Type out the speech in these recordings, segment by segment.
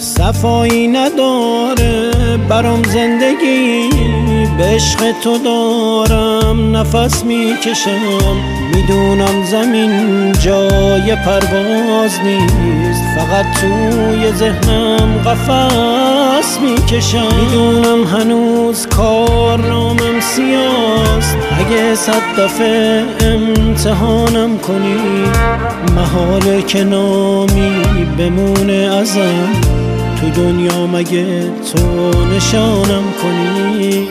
صفایی نداره برام زندگی، به عشق تو دارم نفس میکشم. میدونم زمین جای پرواز نیست، فقط توی ذهنم قفس میکشم. میدونم هنوز کارنامم سیاست، اگه 100 دفعه امتحانم کنی محاله که نامی بمونه ازم تو دنیا، مگه تو نشانم کنی.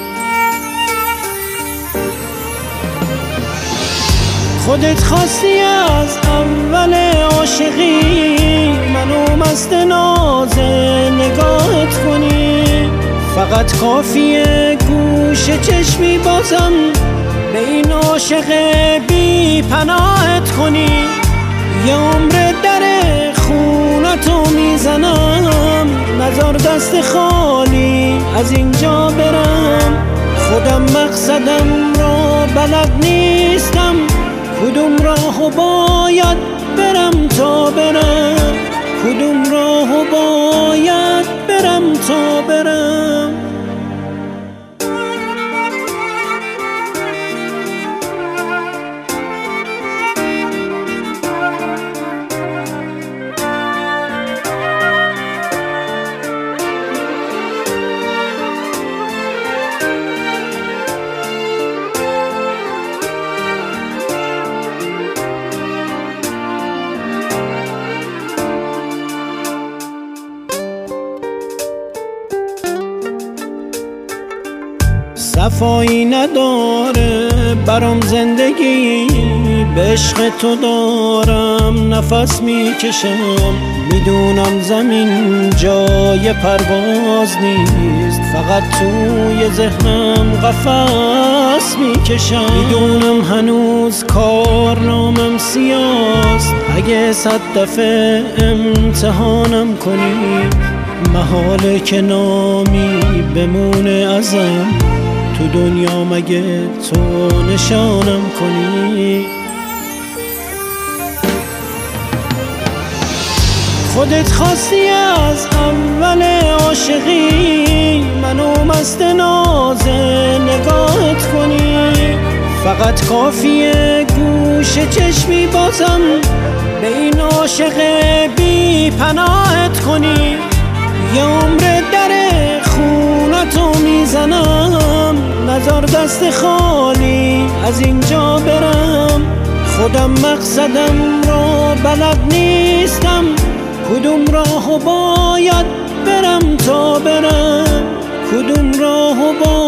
خودت خواستی از اول عاشقی منو مست ناز نگاهت کنی، فقط کافیه گوش چشمی بازم به این عاشق بی پناهت کنی. یه عمر در خونتو میزنم، نذار دست خالی از اینجا برم. خودم مقصدم را بلد نیستم، کدوم راهو باید برم تا برم، کدوم راهو باید برم تا برم. صفایی نداره برام زندگی، به عشق تو دارم نفس میکشم. میدونم زمین جای پرواز نیست، فقط توی ذهنم قفس میکشم. میدونم هنوز کارنامم سیاست، اگه 100 دفعه امتحانم کنی محاله که نامی بمونه ازم تو دنیا، مگه تو نشانم کنی. خودت خواستی از اول عاشقی منو مست ناز نگاهت کنی، فقط کافیه گوش چشمی بازم به این عاشق بی پناهت کنی. یه عمر در خونتو میزنم، نذار دست خالی از اینجا برم. خودم مقصدم را بلد نیستم، کدوم راهو باید برم تا برم، کدوم راهو باید